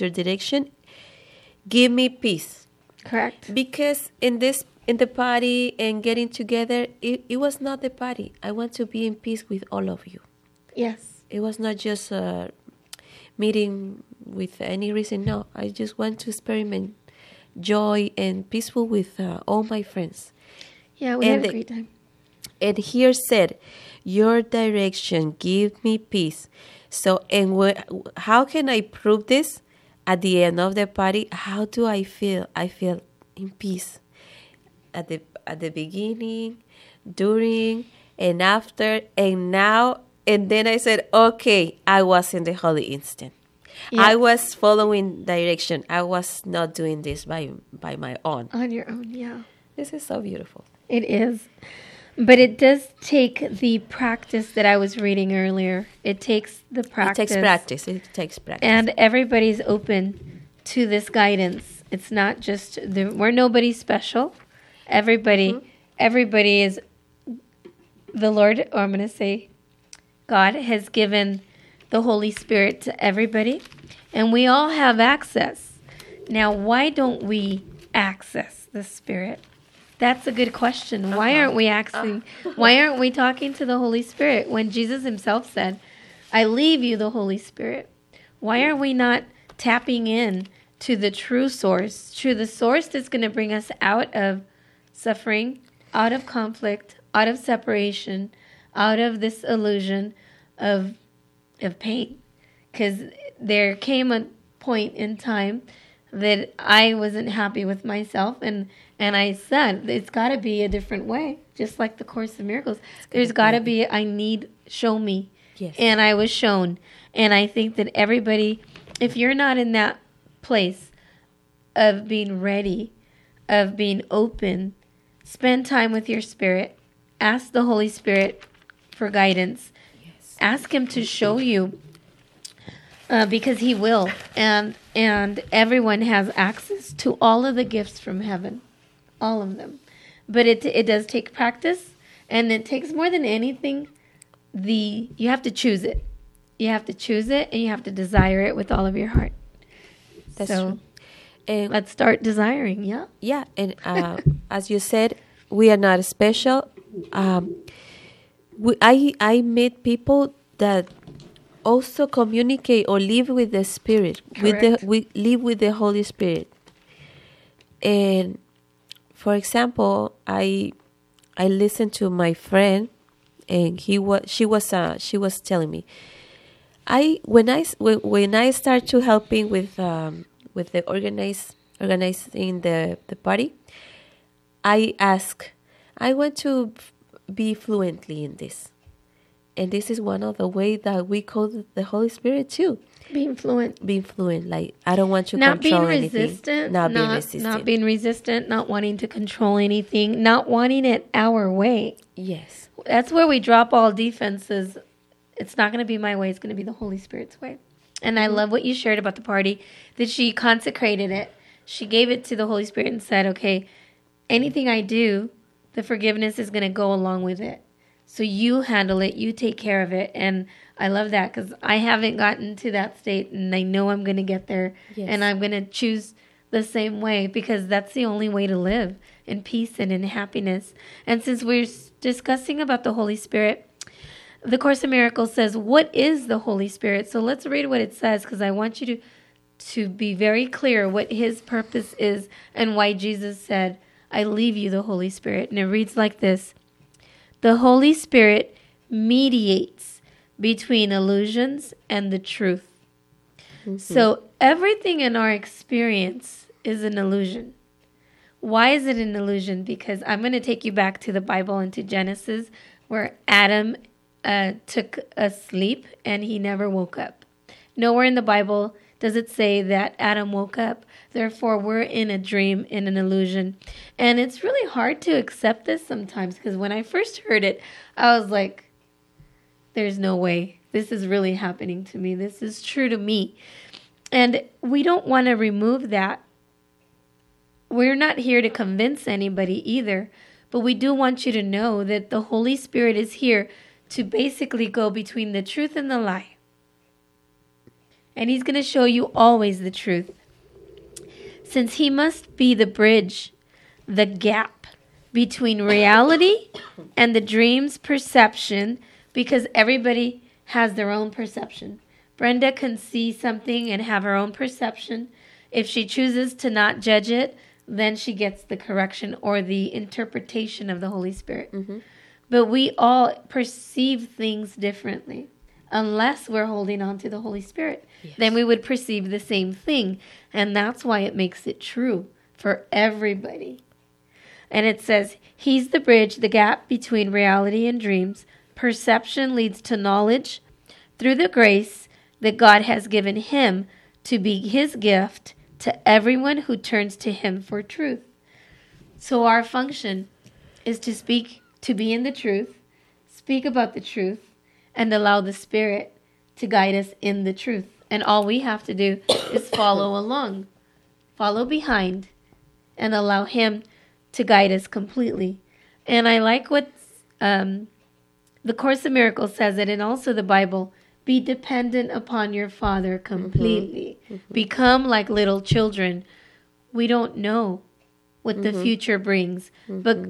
give me peace. Correct. Because in the party and getting together, it was not the party. I want to be in peace with all of you. Yes. It was not just a meeting with any reason. No, I just want to experiment joy and peaceful with all my friends. Yeah, we had a great time. And here said, your direction give me peace. So, how can I prove this? At the end of the party, how do I feel? I feel in peace. At the beginning, during, and after, and now. And then I said, okay, I was in the holy instant. Yes. I was following direction. I was not doing this by my own. On your own, yeah. This is so beautiful. It is. But it does take the practice that I was reading earlier. It takes the practice. It takes practice. And everybody's open to this guidance. It's not just, we're nobody special. Everybody is, the Lord, or I'm going to say, God has given the Holy Spirit to everybody. And we all have access. Now, why don't we access the Spirit? That's a good question. Why aren't we why aren't we talking to the Holy Spirit when Jesus himself said, I leave you the Holy Spirit? Why are we not tapping in to the true source, to the source that's going to bring us out of suffering, out of conflict, out of separation, out of this illusion of pain? Because there came a point in time that I wasn't happy with myself, and I said, it's got to be a different way, just like the Course in Miracles. There's got to be, I need show me. Yes. And I was shown. And I think that everybody, if you're not in that place of being ready, of being open, spend time with your spirit. Ask the Holy Spirit for guidance. Yes. Ask Him to show you, because He will. And everyone has access to all of the gifts from heaven, all of them. But it does take practice, and it takes more than anything. You have to choose it. You have to choose it, and you have to desire it with all of your heart. That's so, true. And let's start desiring. Yeah. Yeah, and as you said, we are not special. I met people that also communicate or live with the Spirit. We live with the Holy Spirit. And for example, I listened to my friend, and she was telling me, when I start to helping with the organizing the party, I want to be fluently in this. And this is one of the ways that we call the Holy Spirit too. Being fluent. Like, I don't want to control anything. Not being resistant, not wanting to control anything, not wanting it our way. Yes. That's where we drop all defenses. It's not going to be my way. It's going to be the Holy Spirit's way. And I love what you shared about the party, that she consecrated it. She gave it to the Holy Spirit and said, okay, anything I do, the forgiveness is going to go along with it. So you handle it, you take care of it. And I love that, because I haven't gotten to that state, and I know I'm going to get there. Yes. And I'm going to choose the same way, because that's the only way to live in peace and in happiness. And since we're discussing about the Holy Spirit, the Course in Miracles says, what is the Holy Spirit? So let's read what it says, because I want you to be very clear what His purpose is and why Jesus said, I leave you the Holy Spirit. And it reads like this: the Holy Spirit mediates between illusions and the truth. Mm-hmm. So everything in our experience is an illusion. Why is it an illusion? Because I'm going to take you back to the Bible and to Genesis, where Adam took a sleep and he never woke up. Nowhere in the Bible does it say that Adam woke up. Therefore, we're in a dream, in an illusion. And it's really hard to accept this sometimes, because when I first heard it, I was like, there's no way. This is really happening to me. This is true to me. And we don't want to remove that. We're not here to convince anybody either, but we do want you to know that the Holy Spirit is here to basically go between the truth and the lie. And He's going to show you always the truth. Since He must be the bridge, the gap between reality and the dream's perception, because everybody has their own perception. Brenda can see something and have her own perception. If she chooses to not judge it, then she gets the correction or the interpretation of the Holy Spirit. Mm-hmm. But we all perceive things differently. Unless we're holding on to the Holy Spirit, yes, then we would perceive the same thing. And that's why it makes it true for everybody. And it says, He's the bridge, the gap between reality and dreams. Perception leads to knowledge through the grace that God has given Him to be His gift to everyone who turns to Him for truth. So our function is to speak, to be in the truth, speak about the truth, and allow the Spirit to guide us in the truth. And all we have to do is follow along, follow behind, and allow Him to guide us completely. And I like what the Course in Miracles says it, and also the Bible: be dependent upon your Father completely. Mm-hmm. Mm-hmm. Become like little children. We don't know what the future brings, but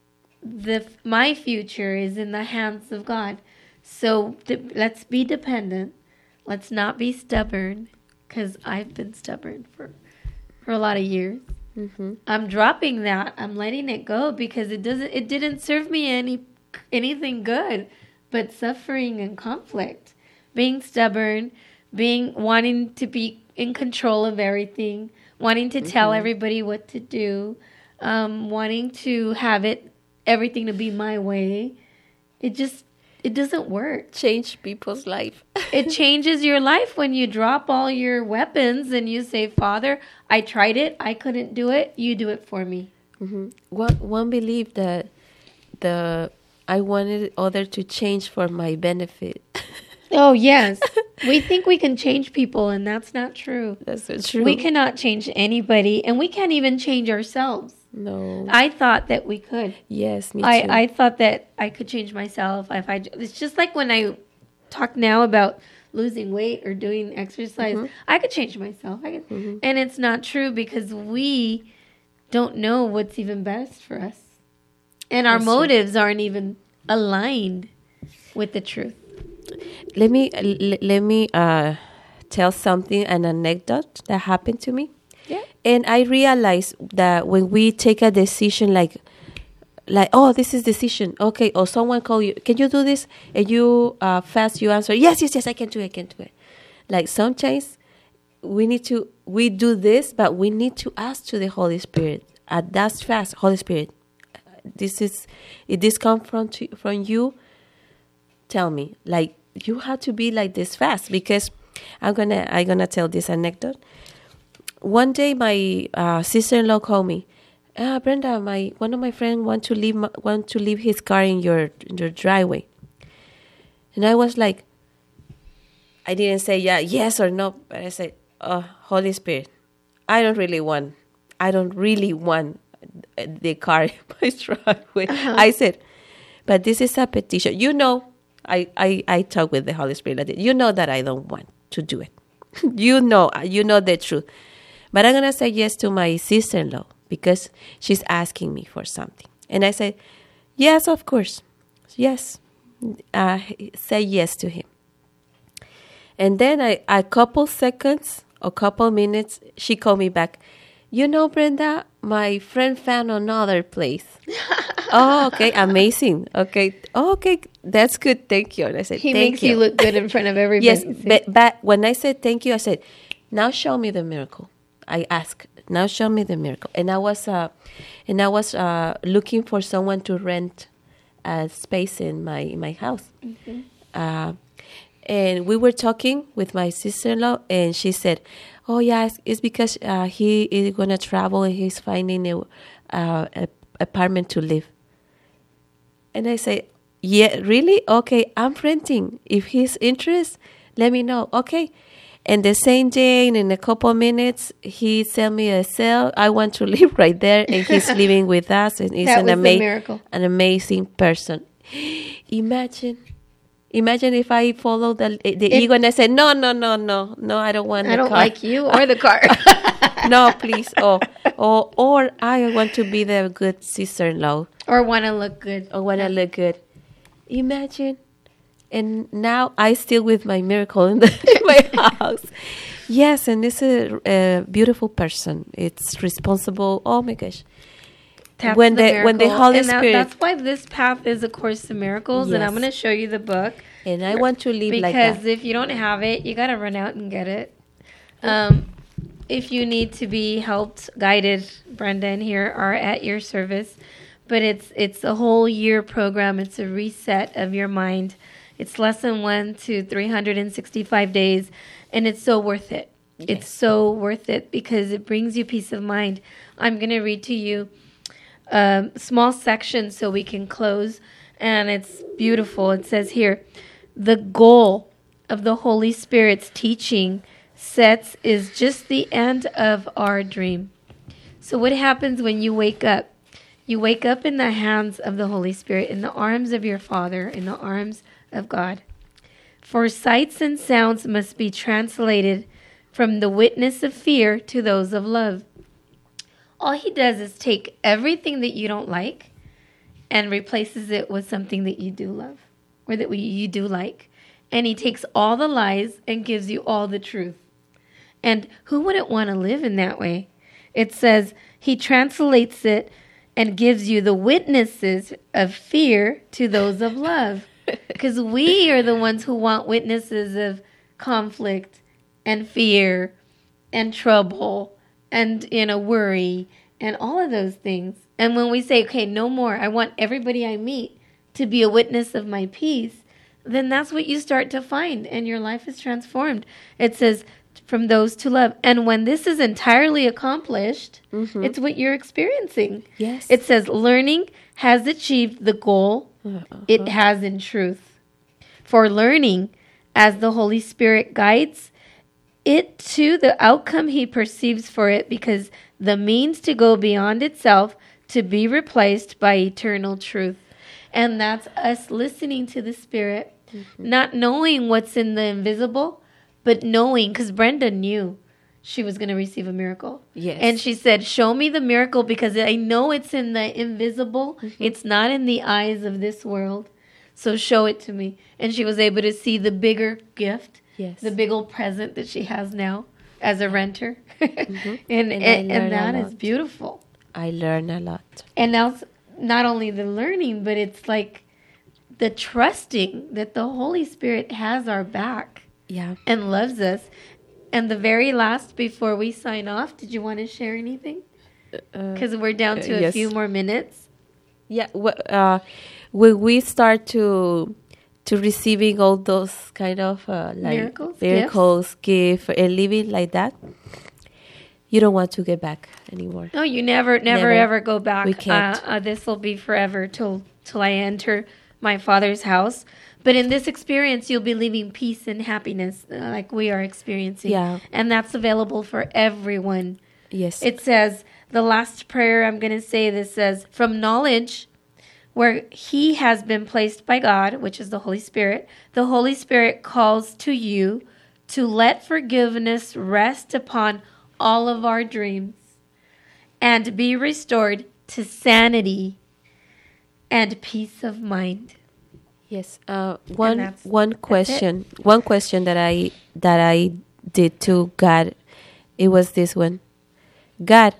my future is in the hands of God. So let's be dependent. Let's not be stubborn, because I've been stubborn for a lot of years. Mm-hmm. I'm dropping that. I'm letting it go, because it didn't serve me anything good, but suffering and conflict. Being stubborn, wanting to be in control of everything, wanting to tell everybody what to do, wanting to have everything to be my way. it doesn't work. Change people's life. It changes your life when you drop all your weapons and you say, Father, I tried it. I couldn't do it. You do it for me. Mm-hmm. One believed that I wanted other to change for my benefit. Oh, yes. We think we can change people, and that's not true. That's so true. We cannot change anybody, and we can't even change ourselves. No. I thought that we could. Yes, me too. I thought that I could change myself. It's just like when I talk now about losing weight or doing exercise. Mm-hmm. I could change myself. And it's not true because we don't know what's even best for us. And our motives aren't even aligned with the truth. Let me tell something, an anecdote that happened to me. Yeah. And I realized that when we take a decision like, oh, this is decision. Okay. Or someone call you, can you do this? And you fast, you answer, yes, I can do it. Like sometimes we do this, but we need to ask to the Holy Spirit. That's fast, Holy Spirit. If this comes from you, tell me. Like you have to be like this fast, because I'm gonna tell this anecdote. One day, my sister-in-law called me. Brenda, one of my friends want to leave his car in your driveway, and I was like, I didn't say yes or no, but I said, Holy Spirit, I don't really want the car in my driveway. Uh-huh. I said, but this is a petition. I talk with the Holy Spirit like that. That I don't want to do it. you know the truth. But I'm going to say yes to my sister-in-law because she's asking me for something. And I said, yes, of course. Yes. Say yes to him. And then a couple seconds or couple minutes, she called me back. Brenda, my friend found another place. Oh, okay. Amazing. Okay. Oh, okay. That's good. Thank you. And I said, he makes you look good in front of everybody. Yes. But when I said thank you, I said, now show me the miracle. I asked, now show me the miracle. And I was looking for someone to rent a space in my house. Mm-hmm. And we were talking with my sister-in-law, and she said, oh, yeah, it's because he is going to travel and he's finding a apartment to live. And I say, yeah, really? Okay, I'm renting. If he's interested, let me know. Okay. And the same day, in a couple of minutes, he sent me a cell. I want to live right there, and he's living with us. And he's an amazing person. Imagine if I follow the ego and I said, no, I don't want the car. I don't like you or the car. No, please. Or I want to be the good sister-in-law. Or want to look good. Imagine. And now I still with my miracle in my house. Yes, and this is a beautiful person. It's responsible. Oh my gosh. That's when the Holy Spirit. That's why this path is A Course in Miracles, yes. And I'm going to show you the book. And I want to live like that. Because if you don't have it, you got to run out and get it. If you need to be helped, guided, Brenda and here are at your service. But it's a whole year program. It's a reset of your mind. It's lesson 1 to 365 days, and it's so worth it. Yes. It's so worth it because it brings you peace of mind. I'm going to read to you a small section so we can close, and it's beautiful. It says here, the goal of the Holy Spirit's teaching sets is just the end of our dream. So what happens when you wake up? You wake up in the hands of the Holy Spirit, in the arms of your Father, in the arms of God. For sights and sounds must be translated from the witness of fear to those of love. All he does is take everything that you don't like and replaces it with something that you do love or that you do like. And he takes all the lies and gives you all the truth. And who wouldn't want to live in that way? It says he translates it and gives you the witnesses of fear to those of love. Because we are the ones who want witnesses of conflict and fear and trouble and, worry and all of those things. And when we say, okay, no more, I want everybody I meet to be a witness of my peace, then that's what you start to find, and your life is transformed. It says, from those to love. And when this is entirely accomplished, it's what you're experiencing. Yes. It says, learning has achieved the goal it has in truth. For learning, as the Holy Spirit guides it to the outcome he perceives for it, because the means to go beyond itself to be replaced by eternal truth. And that's us listening to the Spirit, not knowing what's in the invisible, but knowing, because Brenda knew she was going to receive a miracle. Yes. And she said, show me the miracle, because I know it's in the invisible. It's not in the eyes of this world. So show it to me. And she was able to see the bigger gift, the big old present that she has now as a renter. and that is beautiful. I learn a lot. And now it's not only the learning, but it's like the trusting that the Holy Spirit has our back. Yeah. And loves us. And the very last, before we sign off, did you want to share anything? Because we're down to a few more minutes. Yeah. When we start to receiving all those kind of miracles, gift, and living like that, you don't want to get back anymore. No, you never ever go back. We can't. This will be forever till I enter my Father's house. But in this experience, you'll be leaving peace and happiness like we are experiencing. Yeah. And that's available for everyone. Yes. It says, the last prayer I'm going to say this says, from knowledge where he has been placed by God, which is the Holy Spirit, the Holy Spirit calls to you to let forgiveness rest upon all of our dreams and be restored to sanity and peace of mind. Yes. One question that I did to God, it was this one. God,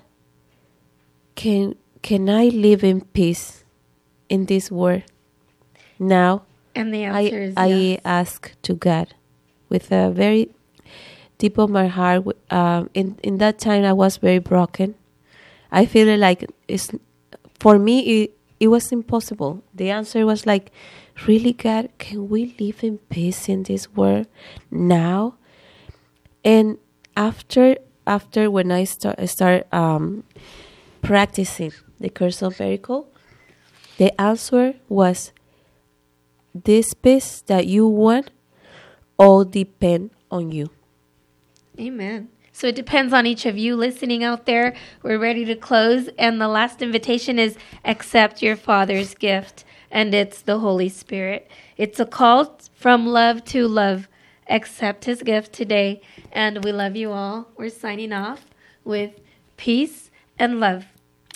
can I live in peace in this world now? And the answer is yes. I ask to God with a very deep of my heart. In that time, I was very broken. I feel like for me it was impossible. The answer was like, really, God, can we live in peace in this world now? And after when I start practicing the Course of Miracles, the answer was, this peace that you want all depend on you. Amen. So it depends on each of you listening out there. We're ready to close. And the last invitation is accept your Father's gift. And it's the Holy Spirit. It's a call from love to love. Accept his gift today. And we love you all. We're signing off with peace and love.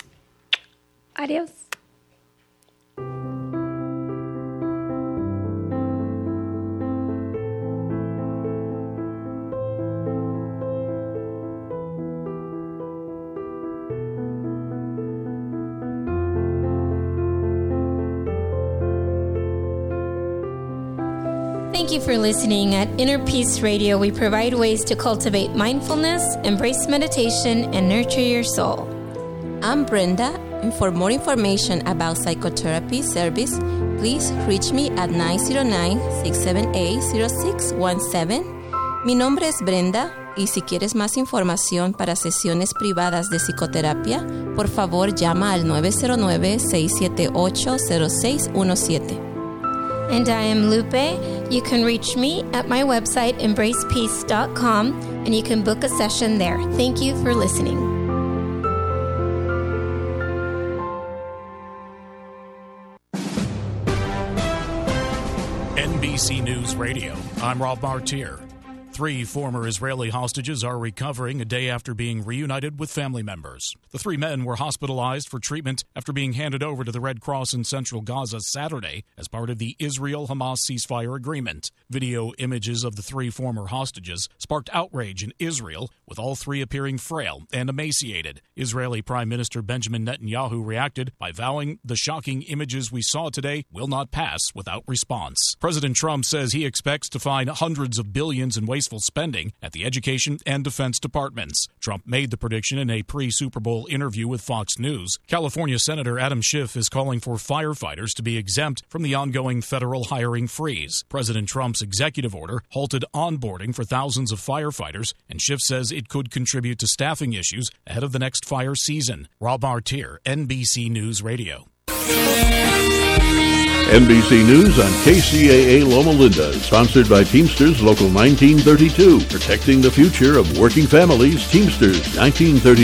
Adios. Thank you for listening. At Inner Peace Radio, we provide ways to cultivate mindfulness, embrace meditation, and nurture your soul. I'm Brenda, and for more information about psychotherapy service, please reach me at 909-678-0617. Mi nombre es Brenda, y si quieres más información para sesiones privadas de psicoterapia, por favor llama al 909-678-0617. And I am Lupe. You can reach me at my website, embracepeace.com, and you can book a session there. Thank you for listening. NBC News Radio. I'm Rob Martier. 3 former Israeli hostages are recovering a day after being reunited with family members. The 3 men were hospitalized for treatment after being handed over to the Red Cross in central Gaza Saturday as part of the Israel-Hamas ceasefire agreement. Video images of the 3 former hostages sparked outrage in Israel, with all 3 appearing frail and emaciated. Israeli Prime Minister Benjamin Netanyahu reacted by vowing the shocking images we saw today will not pass without response. President Trump says he expects to find hundreds of billions in wasteful wasteful spending at the Education and Defense Departments. Trump made the prediction in a pre-Super Bowl interview with Fox News. California Senator Adam Schiff is calling for firefighters to be exempt from the ongoing federal hiring freeze. President Trump's executive order halted onboarding for thousands of firefighters, and Schiff says it could contribute to staffing issues ahead of the next fire season. Rob Martier, NBC News Radio. NBC News on KCAA Loma Linda, sponsored by Teamsters Local 1932, protecting the future of working families. Teamsters 1932.